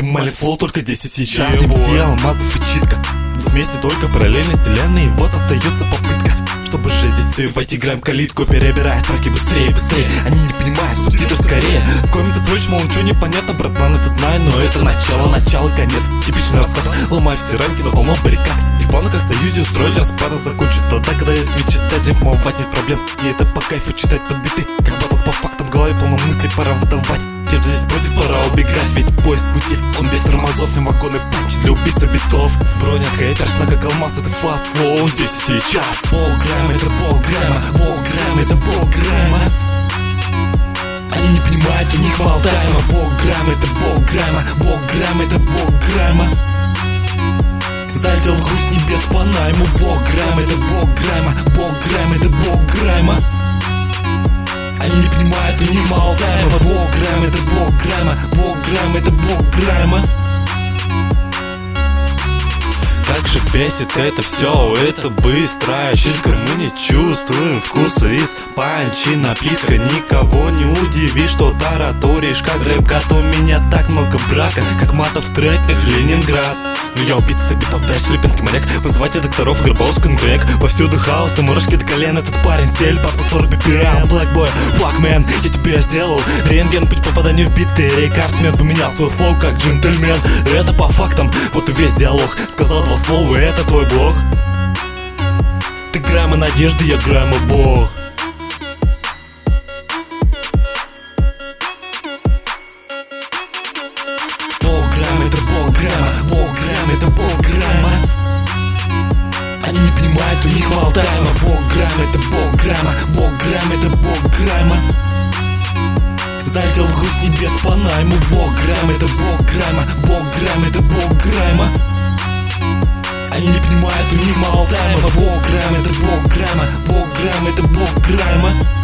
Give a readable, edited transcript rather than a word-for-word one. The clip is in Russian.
Малифол только здесь и сейчас. MC, алмазов и читка вместе только в параллельной вселенной. И вот остается попытка, чтобы жить здесь войти, играем калитку, перебирая строки быстрее, быстрее. Они не понимают, субтитры скорее. В комменты срочь, мол, ничего не понятно, братан, это знаю, но это начало, конец. Типичный расклад, ломаю все рамки, но полно баррикад. И в планах союзе устроить распад, закончить тогда, когда я смею читать, рифмовать нет проблем. И это по кайфу читать под биты, как батлс по фактам, в голове полно мыслей, пора выдавать. Тем, кто здесь против, пора убегать, ведь поезд пути, он без тормозов, не вагоны панч для убийства битов. Броня хейтершна, как алмаз, это фаст флоу здесь и сейчас. Полграмма, это полграмма, полграмма, это полграмма. Они не понимают, у них мало тайма. Полграмма, это полграмма, полграмма, это полграмма. Залетел в грусть небес по найму. Полграмма, это полграмма, полграмма, это полграмма. Они не понимают, у них мало тайма. Полграмма, это полграмма, полграмма, это полграмма. Как же бесит это все, это быстрая читка. Мы не чувствуем вкуса из панчи напитка. Никого не удиви, что тараторишь как рэп-гад. У меня так много брака, как матов в треках Ленинград. Ну я убийца битов, дальше слепинский моряк. Вызывайте докторов, Горбаускин крэк. Повсюду хаос и мурашки до колен. Этот парень стиль, папа 40 BPM. Black boy, fuckman, я тебе сделал рентген, путь попадания в биты. Рейкарсмен поменял свой флоу как джентльмен. Это по фактам, вот и весь диалог. Сказал два слова, это твой блог. Ты грамма надежды, я грамма бог. Полграмма, это полграмма, полграмма, это полграмма. Они не понимают, у них мало тайма. Полграмма, это полграмма, полграмма, это полграмма. Залетел в грусть небес по найму. Полграмма, это полграмма, полграмма, это полграмма. Они не понимают, у них мало тайма. Полграмма, это полграмма, полграмма, это полграмма.